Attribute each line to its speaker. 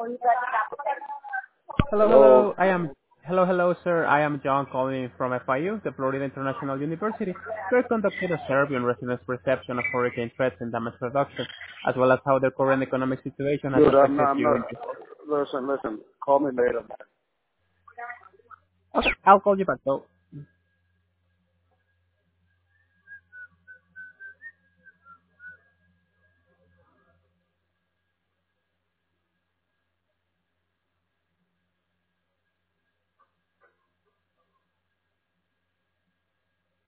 Speaker 1: Hello,
Speaker 2: Hello.
Speaker 1: hello. Hello, sir. I am John calling from FIU, the Florida International University. We're conducting a survey on residents' perception of hurricane threats and damage reduction, as well as how the current economic situation has
Speaker 2: Dude, I'm not,
Speaker 1: affected
Speaker 2: I'm
Speaker 1: you
Speaker 2: not,
Speaker 1: in this.
Speaker 2: listen, call me later, man.
Speaker 1: Okay, I'll call you back though.